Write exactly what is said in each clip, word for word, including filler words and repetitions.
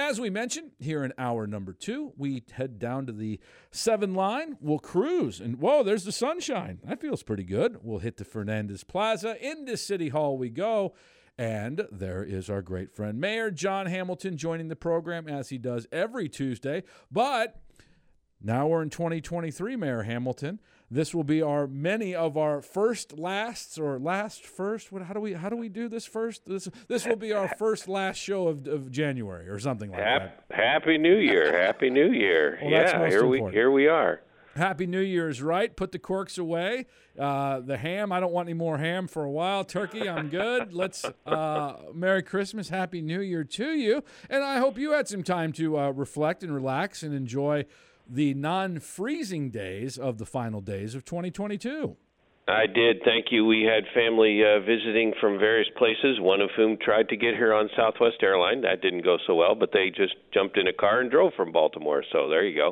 as we mentioned, here in hour number two, we head down to the seven line. We'll cruise, and whoa, there's the sunshine. That feels pretty good. We'll hit the Fernandez Plaza. Into City Hall we go. And there is our great friend, Mayor John Hamilton, joining the program as he does every Tuesday. But now we're in twenty twenty-three, Mayor Hamilton. This will be our many of our first lasts or last first. What? How do we? How do we do this first? This this will be our first last show of, of January or something like Happy, that. Happy New Year! Happy New Year! Well, that's yeah, most here we important. here we are. Happy New Year's, right? Put the corks away. Uh, the ham, I don't want any more ham for a while. Turkey, I'm good. Let's uh, Merry Christmas, Happy New Year to you. And I hope you had some time to uh, reflect and relax and enjoy the non-freezing days of the final days of twenty twenty-two. I did. Thank you. We had family uh, visiting from various places, one of whom tried to get here on Southwest Airlines. That didn't go so well, but they just jumped in a car and drove from Baltimore. So there you go.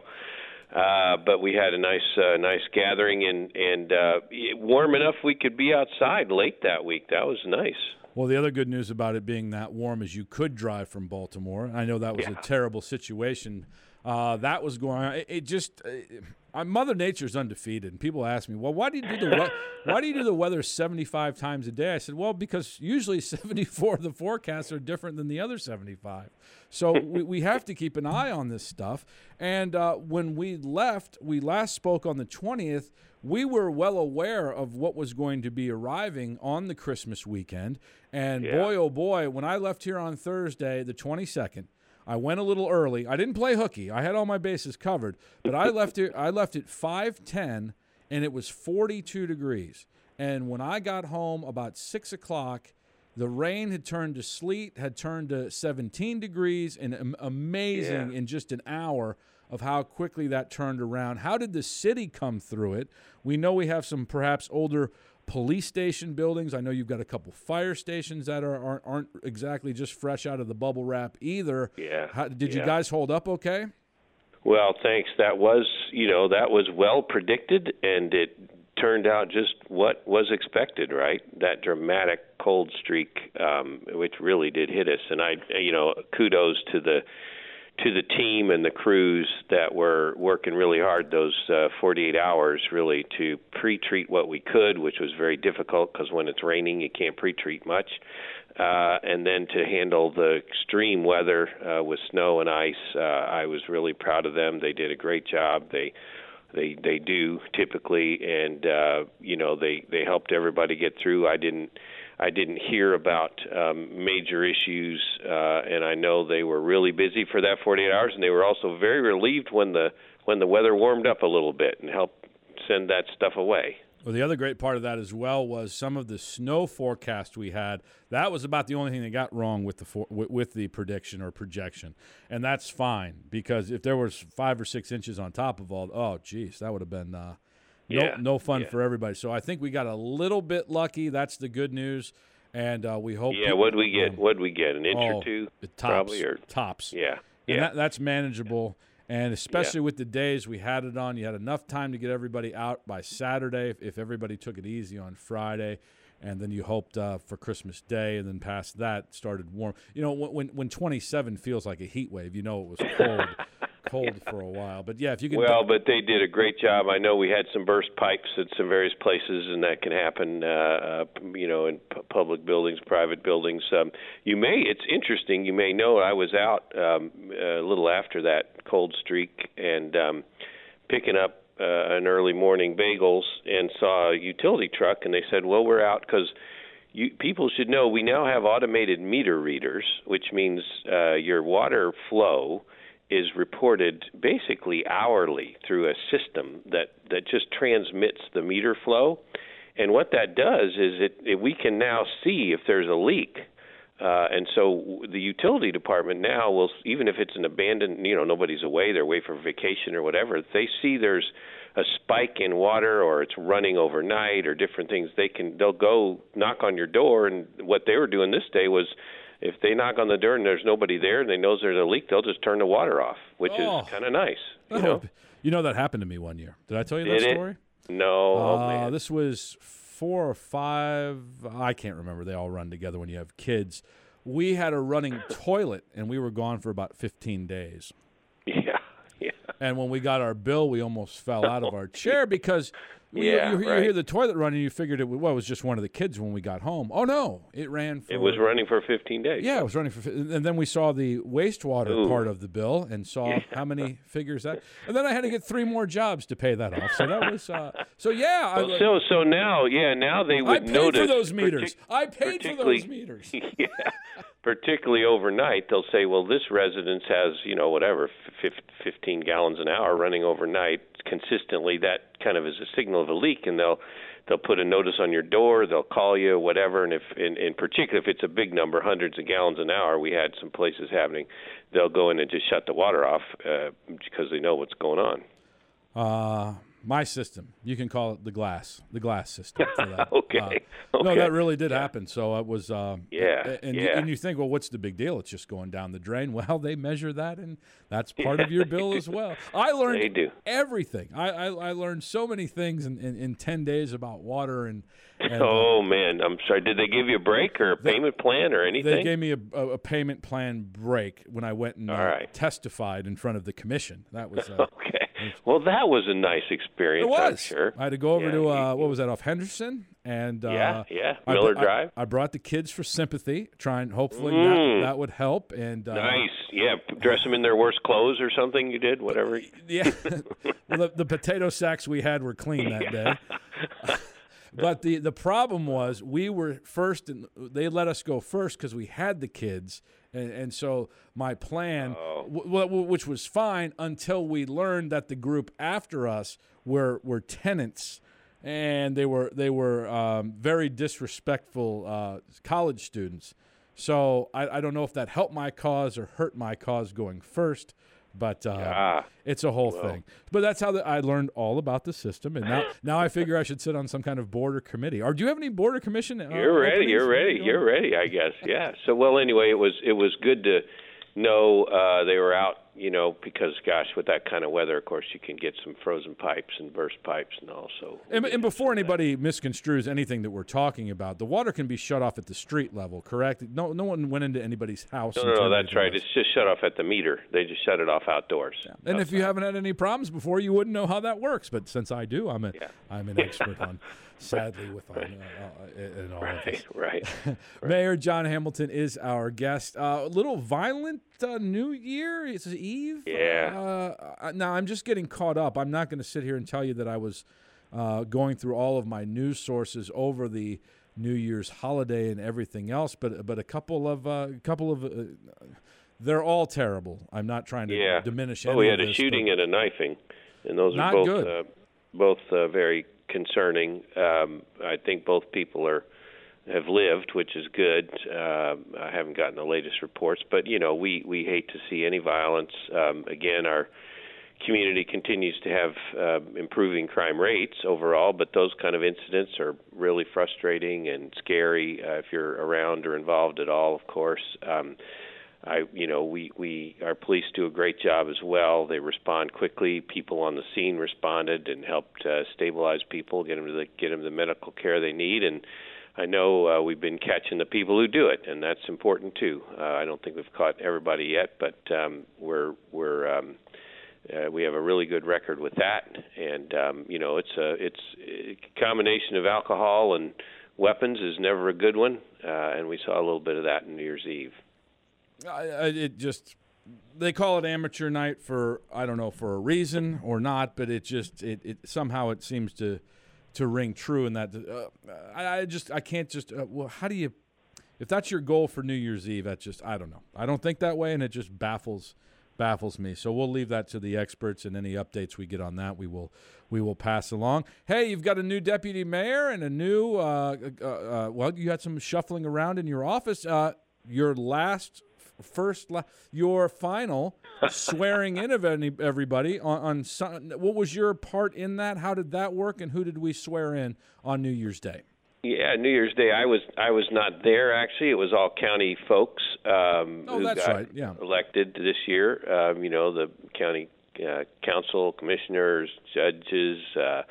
Uh, but we had a nice, uh, nice gathering, and and uh, warm enough we could be outside late that week. That was nice. Well, the other good news about it being that warm is you could drive from Baltimore. I know that was Yeah. a terrible situation. Uh, that was going on. It, it just uh, Mother Nature's undefeated. And people ask me, well, why do you do the we- why do you do the weather seventy-five times a day? I said, well, because usually seventy-four of the forecasts are different than the other seventy-five. So we, we have to keep an eye on this stuff. And uh, when we left, we last spoke on the twentieth. We were well aware of what was going to be arriving on the Christmas weekend. And Yeah. boy, oh boy, when I left here on Thursday, the twenty-second, I went a little early. I didn't play hooky. I had all my bases covered. But I left it I left at five ten, and it was forty-two degrees. And when I got home about six o'clock, the rain had turned to sleet, had turned to seventeen degrees, and am- amazing Yeah. in just an hour of how quickly that turned around. How did the city come through it? We know we have some perhaps older police station buildings. I know you've got a couple fire stations that are, aren't, aren't exactly just fresh out of the bubble wrap either. Yeah. How, did you yeah. guys hold up okay? Well, thanks. That was, you know, that was well predicted, and it turned out just what was expected, right? That dramatic cold streak, um, which really did hit us. And I, you know, kudos to the to the team and the crews that were working really hard those uh, forty-eight hours, really, to pre-treat what we could, which was very difficult because when it's raining, you can't pre-treat much. Uh, and then to handle the extreme weather uh, with snow and ice, uh, I was really proud of them. They did a great job. They they they do typically, and uh, you know they they helped everybody get through. I didn't I didn't hear about um, major issues, uh, and I know they were really busy for that forty-eight hours, and they were also very relieved when the when the weather warmed up a little bit and helped send that stuff away. Well, the other great part of that as well was some of the snow forecast we had. That was about the only thing that got wrong with the for, with, with the prediction or projection, and that's fine because if there was five or six inches on top of all, oh, geez, that would have been uh, no Yeah, no fun yeah. for everybody. So I think we got a little bit lucky. That's the good news, and uh, we hope. Yeah, what'd we get? um, What'd we get? An inch oh, or two, it tops, probably, or tops. yeah, And yeah. that, that's manageable. And especially with the days we had it on, you had enough time to get everybody out by Saturday if, if everybody took it easy on Friday. And then you hoped uh, for Christmas Day, and then past that started warm. You know, when when twenty-seven feels like a heat wave, you know it was cold, cold for a while. But yeah, if you can. Well, but they did a great job. I know we had some burst pipes at some various places, and that can happen, uh, uh, you know, in p- public buildings, private buildings. Um, you may, it's interesting, you may know I was out um, a little after that cold streak and um, picking up uh, an early morning bagels and saw a utility truck, and they said, well, we're out because you, people should know we now have automated meter readers, which means uh, your water flow is reported basically hourly through a system that, that just transmits the meter flow. And what that does is it, it we can now see if there's a leak. Uh, and so the utility department now will, even if it's an abandoned, you know, nobody's away, they're away for vacation or whatever, if they see there's a spike in water or it's running overnight or different things, they can, they'll go knock on your door. And what they were doing this day was, if they knock on the door and there's nobody there and they know there's a leak, they'll just turn the water off, which Oh. is kind of nice. You Oh, know? you know that happened to me one year. Did I tell you that Did it? story? No, oh, Uh, man. this was four or five. I can't remember. They all run together when you have kids. we had a running toilet, and we were gone for about fifteen days. Yeah, yeah. And when we got our bill, we almost fell out of our chair because yeah, you, you, you right. hear the toilet running, you figured it, well, it was just one of the kids when we got home. Oh, no, it ran for... It was running for fifteen days. Yeah, it was running for... And then we saw the wastewater Ooh. part of the bill and saw Yeah. how many figures that... And then I had to get three more jobs to pay that off. So that was... Uh, so, yeah. Well, I, so so now, yeah, now they I would paid notice... for those meters. partic- I paid for particularly- those meters. Yeah, particularly overnight, they'll say, well, this residence has, you know, whatever, fif- fifteen gallons an hour running overnight consistently. That kind of is a signal of a leak, and they'll they'll put a notice on your door. They'll call you, whatever. And if, in, in particular, if it's a big number, hundreds of gallons an hour, we had some places happening. They'll go in and just shut the water off uh, because they know what's going on. Uh, my system. You can call it the glass, the glass system for that. Okay. Uh, okay. No, that really did happen. So it was. Uh, Yeah, And, yeah. and you think, well, what's the big deal? It's just going down the drain. Well, they measure that, and that's part of your bill as well. I learned They do. everything. I, I I learned so many things in, in, in ten days about water and. and Oh man, I'm sorry. Did they give you a break or a payment plan or anything? They gave me a, a, a payment plan break when I went and uh, All right. testified in front of the commission. That was. Uh, Okay. Well, that was a nice experience. It was. I'm sure. I had to go over Yeah, to uh, you- what was that off Henderson, and uh, Yeah, yeah. I Miller br- I- Drive. I, brought the kids for sympathy, trying hopefully Mm. that, that would help. And uh, Nice. Yeah. Dress them in their worst clothes or something. You did whatever. yeah, well, the, the potato sacks we had were clean that day. But the, the problem was we were first, and they let us go first because we had the kids. And, and so my plan, Oh. w- w- which was fine until we learned that the group after us were, were tenants, and they were they were um, very disrespectful uh, college students. So I, I don't know if that helped my cause or hurt my cause going first. But uh, Ah. it's a whole Well. thing. But that's how the, I learned all about the system, and now now I figure I should sit on some kind of board or committee. Or do you have any board or commission? Uh, You're ready. openings? You're ready. You're ready. I guess. Yeah. So well, anyway, it was it was good to know uh, they were out. You know, because gosh, with that kind of weather, of course, you can get some frozen pipes and burst pipes, and also. And, and before anybody misconstrues anything that we're talking about, the water can be shut off at the street level, correct? No, no one went into anybody's house. No, and no, no, turned that's it right. off. It's just shut off at the meter. They just shut it off outdoors. Yeah. And if you haven't had any problems before, you wouldn't know how that works. But since I do, I'm a, Yeah. I'm an expert on. Sadly, with all, uh, uh, in all of this. Right, right. Mayor John Hamilton is our guest. Uh, a little violent uh, New Year. It's Eve. Yeah. Uh, now I'm just getting caught up. I'm not going to sit here and tell you that I was uh, going through all of my news sources over the New Year's holiday and everything else. But but a couple of uh, a couple of uh, they're all terrible. I'm not trying to Yeah. diminish. Well, any we of had a this, shooting but- and a knifing, and those Not are both good. Uh, both uh, very concerning. Um, I think both people are have lived, which is good. Uh, I haven't gotten the latest reports, but you know, we we hate to see any violence. Um, again, our community continues to have uh, improving crime rates overall, but those kind of incidents are really frustrating and scary uh, if you're around or involved at all, of course. Um, I, you know, we, we, our police do a great job as well. They respond quickly. People on the scene responded and helped uh, stabilize people, get them to the, get them the medical care they need. And I know uh, we've been catching the people who do it, and that's important too. Uh, I don't think we've caught everybody yet, but um, we're we're um, uh, we have a really good record with that. And um, you know, it's a it's a combination of alcohol and weapons is never a good one, uh, and we saw a little bit of that on New Year's Eve. I, I, it just they call it amateur night for I don't know for a reason or not, but it just it, it somehow it seems to to ring true in that uh, I, I just I can't just uh, well how do you if that's your goal for New Year's Eve, that's just I don't know I don't think that way, and it just baffles baffles me. So we'll leave that to the experts, and any updates we get on that we will we will pass along. Hey, you've got a new deputy mayor and a new uh, uh, uh, well you had some shuffling around in your office. Uh, your last. First, your final swearing in of any, everybody on, on some, what was your part in that? How did that work, and who did we swear in on New Year's Day? Yeah, New Year's Day. I was I was not there actually. It was all county folks um, Oh, who that's got right, yeah. elected this year. Um, you know, the county uh, council, commissioners, judges, uh,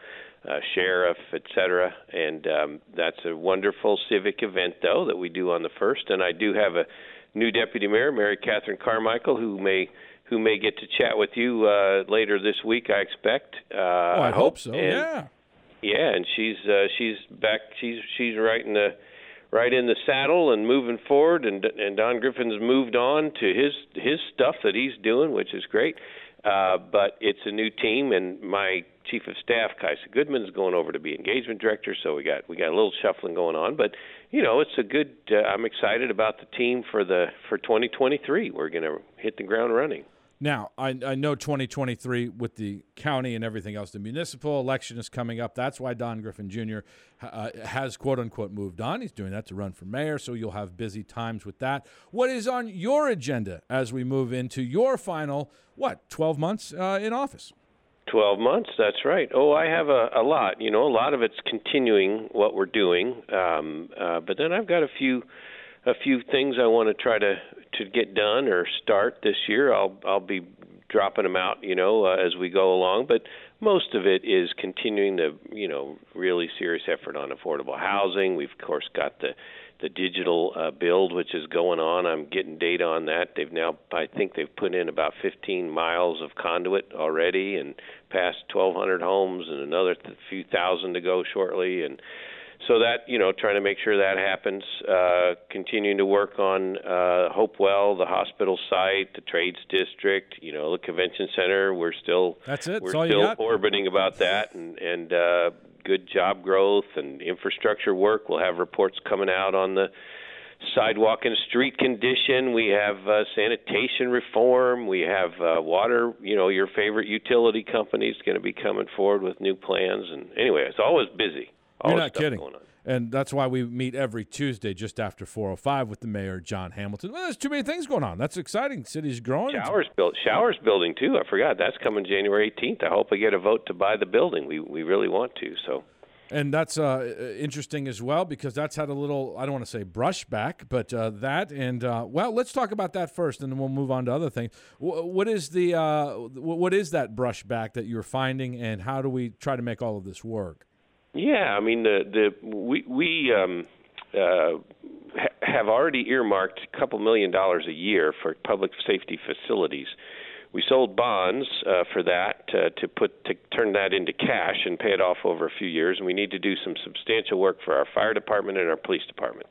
uh, sheriff, et cetera. And um, that's a wonderful civic event, though, that we do on the first. And I do have a new deputy mayor, Mary Catherine Carmichael, who may who may get to chat with you uh, later this week, I expect. Uh, oh, I, I hope, hope so. And, yeah. Yeah, and she's uh, she's back. She's she's right in the right in the saddle and moving forward. And and Don Griffin's moved on to his his stuff that he's doing, which is great. Uh, but it's a new team, and my chief of staff, Kaisa Goodman, is going over to be engagement director. So we got we got a little shuffling going on. But you know, it's a good. Uh, I'm excited about the team for the for twenty twenty-three. We're going to hit the ground running. Now, I, I know twenty twenty-three with the county and everything else, the municipal election is coming up. That's why Don Griffin Junior Uh, has, quote-unquote, moved on. He's doing that to run for mayor, so you'll have busy times with that. What is on your agenda as we move into your final, what, twelve months uh, in office? twelve months, that's right. Oh, I have a, a lot. You know, a lot of it's continuing what we're doing. Um, uh, but then I've got a few a few things I want to try to, to get done or start this year. I'll I'll be dropping them out, you know, uh, as we go along. But most of it is continuing the, you know, really serious effort on affordable housing. We've, of course, got the the digital uh, build, which is going on. I'm getting data on that. They've now, I think they've put in about fifteen miles of conduit already and passed twelve hundred homes and another th- few thousand to go shortly. And so that, you know, trying to make sure that happens, uh, continuing to work on uh, Hopewell, the hospital site, the trades district, you know, the convention center. We're still That's it. We're That's all still you got? orbiting about that, and and uh, good job growth and infrastructure work. We'll have reports coming out on the sidewalk and street condition. We have uh, sanitation reform. We have uh, water. You know, your favorite utility company is going to be coming forward with new plans. And anyway, it's always busy. You're not kidding. And that's why we meet every Tuesday just after four oh five with the mayor, John Hamilton. Well, there's too many things going on. That's exciting. City's growing. Showers built. Showers building, too. I forgot. That's coming January eighteenth. I hope I get a vote to buy the building. We we really want to. So. And that's uh, interesting as well because that's had a little, I don't want to say brushback, but uh, that. And, uh, well, let's talk about that first, and then we'll move on to other things. W- what is the uh, what is that brushback that you're finding, and how do we try to make all of this work? Yeah, I mean, the the we we um, uh, ha- have already earmarked a couple million dollars a year for public safety facilities. We sold bonds uh, for that uh, to put to turn that into cash and pay it off over a few years. And we need to do some substantial work for our fire department and our police department.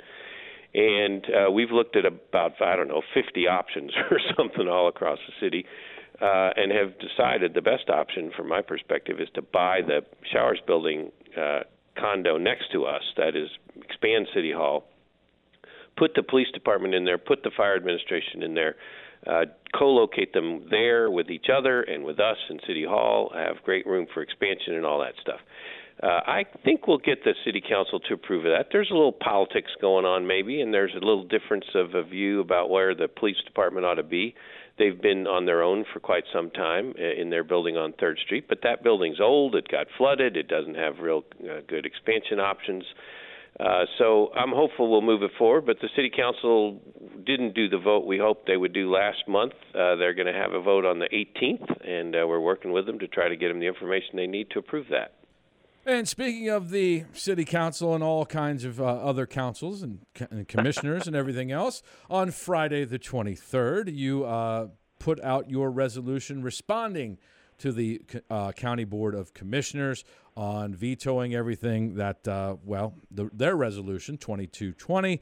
And uh, we've looked at about I don't know fifty options or something all across the city. Uh, and have decided the best option from my perspective is to buy the Showers building uh, condo next to us, that is expand City Hall, put the police department in there, put the fire administration in there, uh, co-locate them there with each other and with us in City Hall, have great room for expansion and all that stuff. Uh, I think we'll get the city council to approve of that. There's a little politics going on maybe, and there's a little difference of a view about where the police department ought to be. They've been on their own for quite some time in their building on third street, but that building's old. It got flooded. It doesn't have real uh, good expansion options. Uh, so I'm hopeful we'll move it forward, but the city council didn't do the vote we hoped they would do last month. Uh, they're going to have a vote on the eighteenth, and uh, we're working with them to try to get them the information they need to approve that. And speaking of the city council and all kinds of uh, other councils and, co- and commissioners and everything else, on Friday the twenty-third, you uh, put out your resolution responding to the uh, County Board of Commissioners on vetoing everything that, uh, well, the, their resolution, twenty-two twenty.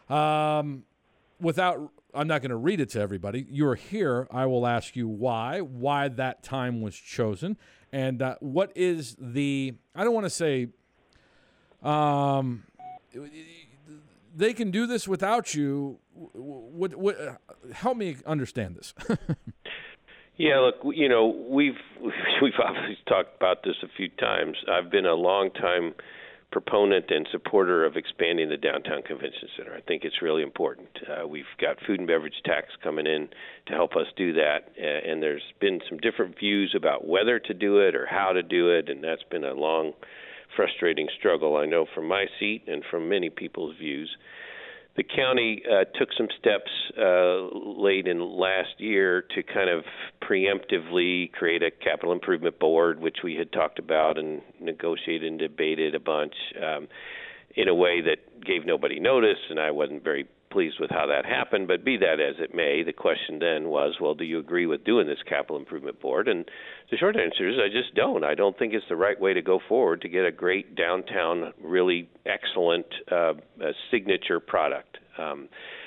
Um, without, I'm not going to read it to everybody. You're here. I will ask you why, why that time was chosen. And uh, what is the, I don't want to say, um, they can do this without you. What, what, uh, help me understand this. Yeah, look, you know, we've we've obviously talked about this a few times. I've been a long time proponent and supporter of expanding the downtown convention center. I think it's really important. Uh, we've got food and beverage tax coming in to help us do that, uh, and there's been some different views about whether to do it or how to do it, and that's been a long, frustrating struggle, I know, from my seat and from many people's views. The county uh, took some steps uh, late in last year to kind of preemptively create a capital improvement board, which we had talked about and negotiated and debated a bunch um, in a way that gave nobody notice, and I wasn't very pleased with how that happened. But be that as it may, the question then was, well, do you agree with doing this capital improvement board? And the short answer is I just don't. I don't think it's the right way to go forward to get a great downtown, really excellent uh, signature product. Um,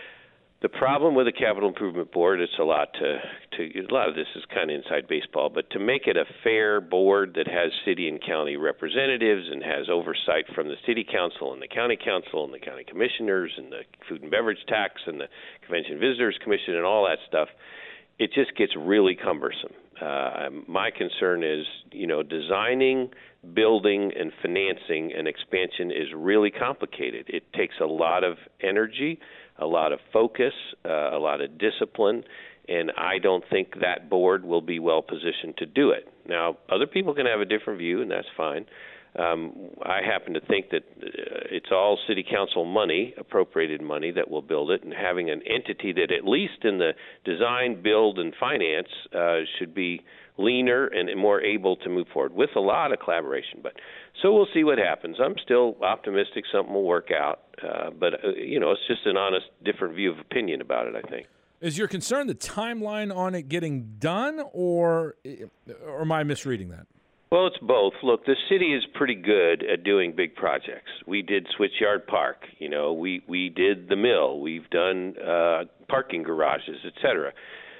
The problem with the Capital Improvement Board, it's a lot to, to a lot of this is kind of inside baseball, but to make it a fair board that has city and county representatives and has oversight from the city council and the county council and the county commissioners and the food and beverage tax and the Convention Visitors Commission and all that stuff, it just gets really cumbersome. Uh, my concern is, you know, designing, building, and financing an expansion is really complicated. It takes a lot of energy, a lot of focus, uh, a lot of discipline, and I don't think that board will be well positioned to do it. Now, other people can have a different view, and that's fine. Um, I happen to think that uh, it's all city council money, appropriated money, that will build it, and having an entity that at least in the design, build, and finance uh, should be leaner and more able to move forward with a lot of collaboration. But so we'll see what happens. I'm still optimistic something will work out, uh, but uh, you know, it's just an honest, different view of opinion about it, I think. Is your concern the timeline on it getting done, or, or am I misreading that? Well, it's both. Look, the city is pretty good at doing big projects. We did Switchyard Park. You know, we we did the mill. We've done uh, parking garages, et cetera.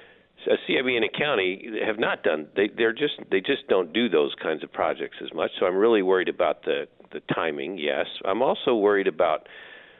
So C I B and the county have not done. They they're just they just don't do those kinds of projects as much. So I'm really worried about the the timing. Yes, I'm also worried about,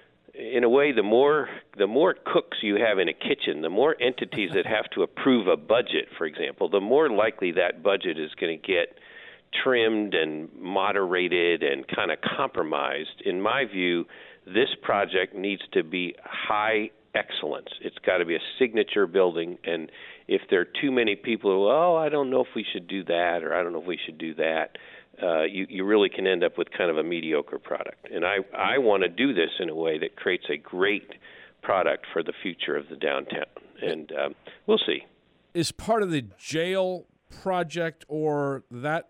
in a way, the more the more cooks you have in a kitchen, the more entities that have to approve a budget, for example, the more likely that budget is going to get trimmed and moderated and kind of compromised. In my view, this project needs to be high excellence. It's got to be a signature building, and if there are too many people who, oh, I don't know if we should do that, or I don't know if we should do that, uh, you, you really can end up with kind of a mediocre product. And I, I want to do this in a way that creates a great product for the future of the downtown, and um, we'll see. Is part of the jail project or that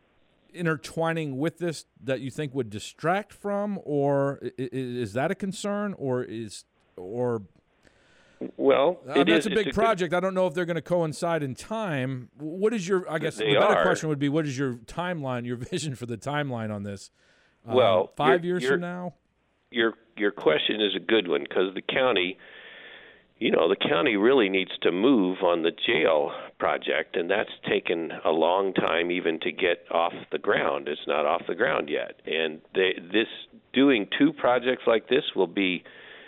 intertwining with this that you think would distract from, or is that a concern, or is or well I mean, that's a big a project good, I don't know if they're going to coincide in time. What is your I guess the better are. question would be, what is your timeline, your vision for the timeline on this? Well, uh, five you're, years you're, from now? Your your question is a good one, because the county You know, the county really needs to move on the jail project, and that's taken a long time even to get off the ground. It's not off the ground yet. And they, this doing two projects like this will be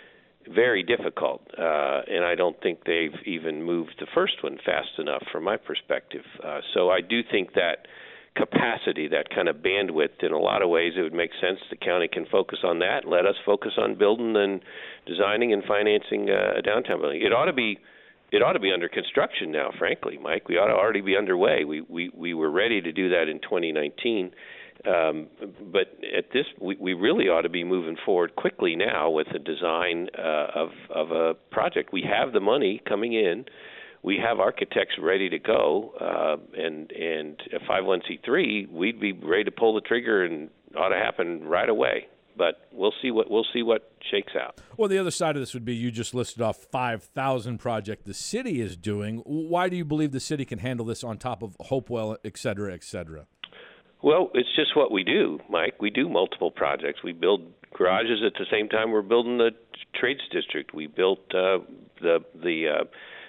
very difficult, uh, and I don't think they've even moved the first one fast enough from my perspective. Uh, so I do think that capacity, that kind of bandwidth, in a lot of ways it would make sense the county can focus on that. Let us focus on building and designing and financing uh, a downtown building. It ought to be it ought to be under construction now, frankly, Mike. We ought to already be underway. We we, we were ready to do that in twenty nineteen. Um, but at this, we, we really ought to be moving forward quickly now with the design uh, of of a project. We have the money coming in. We have architects ready to go, uh, and and a five oh one c three, we'd be ready to pull the trigger, and ought to happen right away. But we'll see what we'll see what shakes out. Well, the other side of this would be, you just listed off five thousand projects the city is doing. Why do you believe the city can handle this on top of Hopewell, et cetera, et cetera? Well, it's just what we do, Mike. We do multiple projects. We build garages at the same time we're building the trades district. We built uh, the the uh,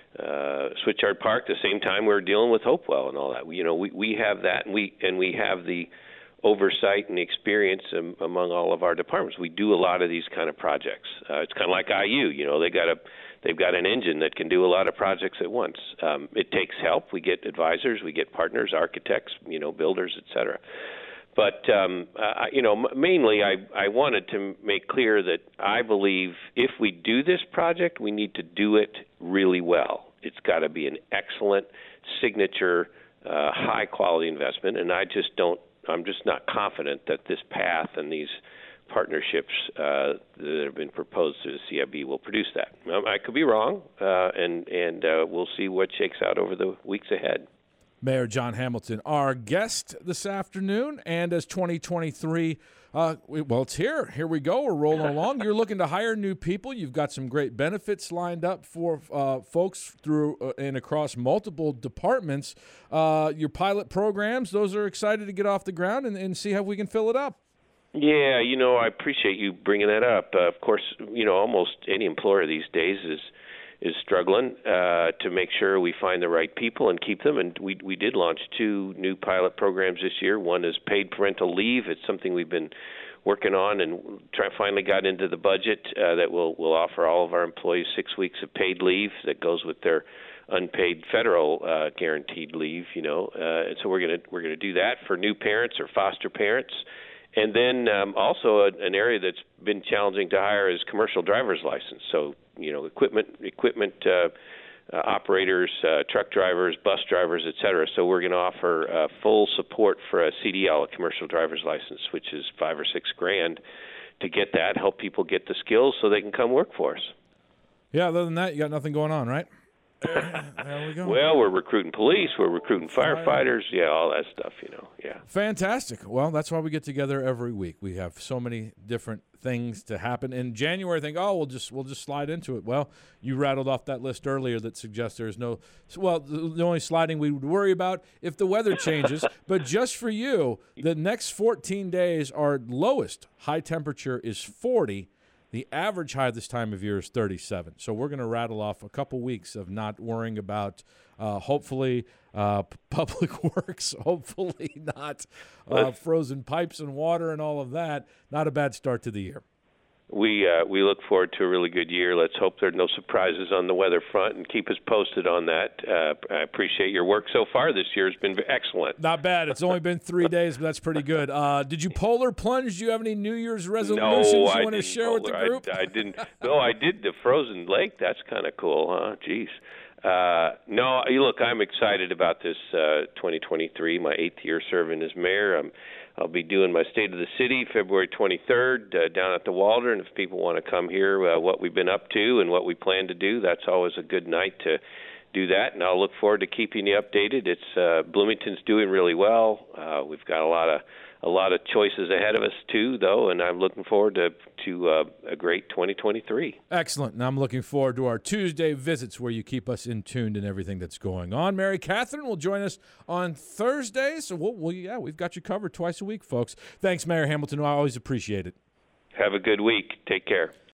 Uh, Switchyard Park the same time we were dealing with Hopewell and all that. We, you know, we, we have that, and we and we have the oversight and experience um, among all of our departments. We do a lot of these kind of projects. Uh, it's kind of like I U. You know, they got a they've got an engine that can do a lot of projects at once. Um, it takes help. We get advisors, we get partners, architects, you know, builders, et cetera. But, um, uh, you know, mainly I, I wanted to make clear that I believe if we do this project, we need to do it really well. It's got to be an excellent signature, uh, high-quality investment, and I just don't – I'm just not confident that this path and these partnerships uh, that have been proposed through the C I B will produce that. Um, I could be wrong, uh, and and uh, we'll see what shakes out over the weeks ahead. Mayor John Hamilton, our guest this afternoon, and as twenty twenty-three, uh, we, well, it's here. Here we go. We're rolling along. You're looking to hire new people. You've got some great benefits lined up for uh, folks through uh, and across multiple departments. Uh, your pilot programs, those are excited to get off the ground and, and see how we can fill it up. Yeah, you know, I appreciate you bringing that up. Uh, of course, you know, almost any employer these days is is struggling uh, to make sure we find the right people and keep them. And we we did launch two new pilot programs this year. One is paid parental leave. It's something we've been working on and try, finally got into the budget uh, that will will offer all of our employees six weeks of paid leave that goes with their unpaid federal uh, guaranteed leave. You know, uh, and so we're gonna we're gonna do that for new parents or foster parents. And then um, also a, an area that's been challenging to hire is commercial driver's license. So, you know, equipment equipment uh, uh, operators, uh, truck drivers, bus drivers, et cetera. So we're going to offer uh, full support for a C D L, a commercial driver's license, which is five or six grand to get that, help people get the skills so they can come work for us. Yeah, other than that, you got nothing going on, right? There we go. Well, we're recruiting police, we're recruiting firefighters, yeah, all that stuff, you know, yeah. Fantastic. Well, that's why we get together every week. We have so many different things to happen. In January, I think, oh, we'll just we'll just slide into it. Well, you rattled off that list earlier that suggests there's no, well, the only sliding we would worry about if the weather changes. But just for you, the next fourteen days are lowest. High temperature is forty. The average high this time of year is thirty-seven. So we're going to rattle off a couple weeks of not worrying about, uh, hopefully, uh, public works, hopefully not uh, frozen pipes and water and all of that. Not a bad start to the year. We uh, we look forward to a really good year. Let's hope there are no surprises on the weather front and keep us posted on that. Uh, I appreciate your work so far this year. Has been excellent. Not bad. It's only been three days, but that's pretty good. Uh, did you polar plunge? Do you have any New Year's resolutions no, you I want to share polar. with the group? I, I didn't. No, I did the frozen lake. That's kind of cool, huh? Jeez. Uh, no, look, I'm excited about this uh, twenty twenty-three, my eighth year serving as mayor. I'm I'll be doing my State of the City February twenty-third uh, down at the Waldron. If people want to come hear uh, what we've been up to and what we plan to do, that's always a good night to do that. And I'll look forward to keeping you updated. It's uh, Bloomington's doing really well. Uh, we've got a lot of a lot of choices ahead of us too, though, and I'm looking forward to to uh, a great twenty twenty-three. Excellent, and I'm looking forward to our Tuesday visits where you keep us in tuned in everything that's going on. Mary Catherine will join us on Thursday, so we'll, we'll yeah, we've got you covered twice a week, folks. Thanks, Mayor Hamilton. I always appreciate it. Have a good week. Take care.